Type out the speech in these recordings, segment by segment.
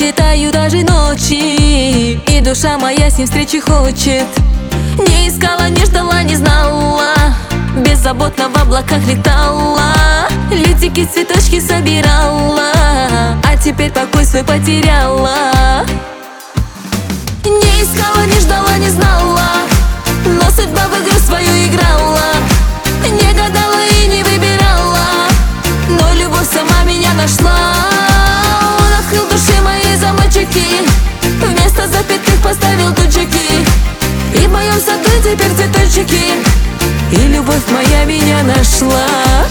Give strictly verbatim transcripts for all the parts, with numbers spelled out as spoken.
считаю даже ночи, и душа моя с ним встречи хочет. Не искала, не ждала, не знала, беззаботно в облаках летала, лютики, цветочки собирала, а теперь покой свой потеряла. Не искала, не ждала, не знала, но судьба в игру свою играла. Не гадала и не выбирала, но любовь сама меня нашла. Он открыл души мои замочки, вместо запятых поставил тучки, и в моем саду теперь цветочки, и любовь моя меня нашла.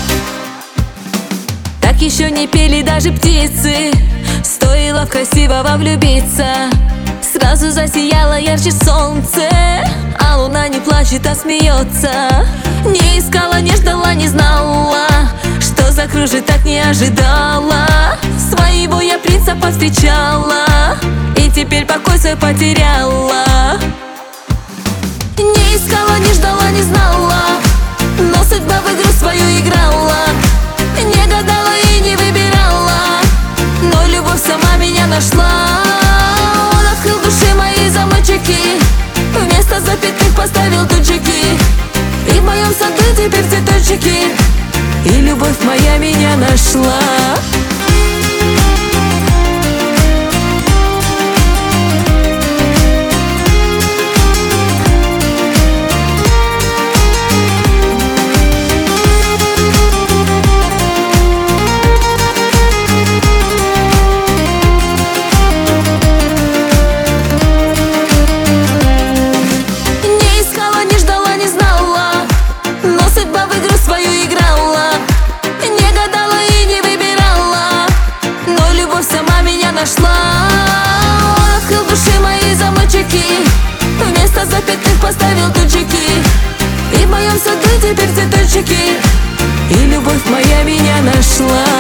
Так еще не пели даже птицы, стоило в красивого влюбиться. Сразу засияло ярче солнце, а луна не плачет, а смеется. Не искала, не ждала, не знала, что закружит, так не ожидала. Своего я принца повстречала, и теперь покой свой потеряла. Не искала, не ждала, не знала, но судьба в игру свою играла. Не гадала и не выбирала, но любовь сама меня нашла. Он открыл души мои замочки, вместо запятых поставил тучки, и в моем саду теперь цветочки, и любовь моя меня нашла. Нашла. Он открыл души мои замочки, вместо запятых поставил тучки, и в моем саду теперь цветочки, и любовь моя меня нашла.